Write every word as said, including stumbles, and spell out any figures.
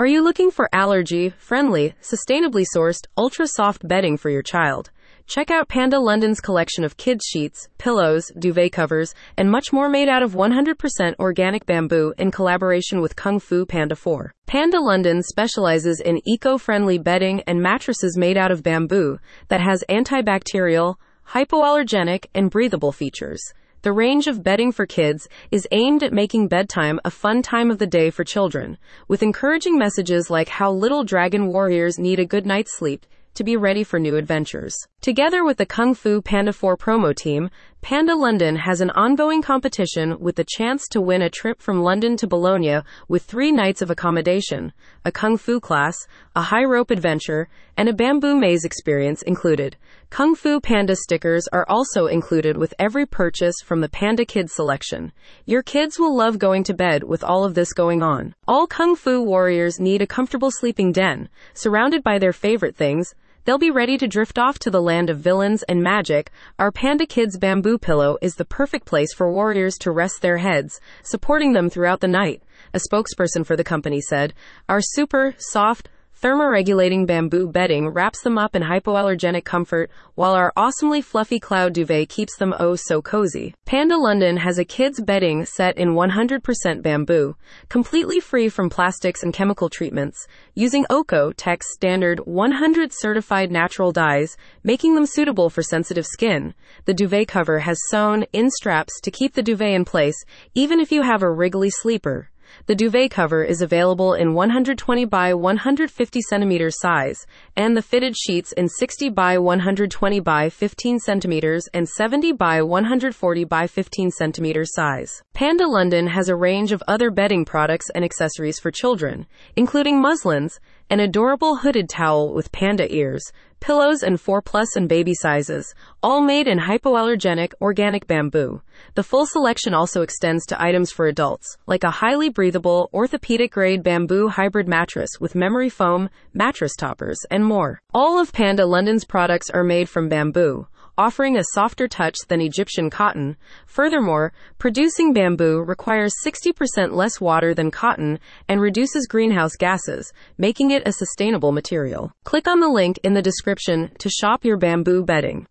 Are you looking for allergy-friendly, sustainably sourced, ultra-soft bedding for your child? Check out Panda London's collection of kids' sheets, pillows, duvet covers, and much more made out of one hundred percent organic bamboo in collaboration with Kung Fu Panda four. Panda London specializes in eco-friendly bedding and mattresses made out of bamboo that has antibacterial, hypoallergenic, and breathable features. The range of bedding for kids is aimed at making bedtime a fun time of the day for children, with encouraging messages like how little dragon warriors need a good night's sleep to be ready for new adventures. Together with the Kung Fu Panda four promo team, Panda London has an ongoing competition with the chance to win a trip from London to Bologna with three nights of accommodation, a Kung Fu class, a high rope adventure, and a bamboo maze experience included. Kung Fu Panda stickers are also included with every purchase from the Panda Kids selection. Your kids will love going to bed with all of this going on. All Kung Fu warriors need a comfortable sleeping den, surrounded by their favorite things. They'll be ready to drift off to the land of villains and magic. Our Panda Kids bamboo pillow is the perfect place for warriors to rest their heads, supporting them throughout the night, a spokesperson for the company said. Our super soft, thermoregulating bamboo bedding wraps them up in hypoallergenic comfort, while our awesomely fluffy cloud duvet keeps them oh so cozy. Panda London has a kids' bedding set in one hundred percent bamboo, completely free from plastics and chemical treatments, using Oeko-Tex standard one hundred certified natural dyes, making them suitable for sensitive skin. The duvet cover has sewn-in straps to keep the duvet in place, even if you have a wriggly sleeper. The duvet cover is available in one hundred twenty by one hundred fifty centimeters size, and the fitted sheets in sixty by one hundred twenty by fifteen centimeters and seventy by one hundred forty by fifteen centimeters size. Panda London has a range of other bedding products and accessories for children, including muslins, an adorable hooded towel with panda ears, pillows and four plus and baby sizes, all made in hypoallergenic organic bamboo. The full selection also extends to items for adults, like a highly breathable orthopedic-grade bamboo hybrid mattress with memory foam, mattress toppers, and more. All of Panda London's products are made from bamboo, offering a softer touch than Egyptian cotton. Furthermore, producing bamboo requires sixty percent less water than cotton and reduces greenhouse gases, making it a sustainable material. Click on the link in the description to shop your bamboo bedding.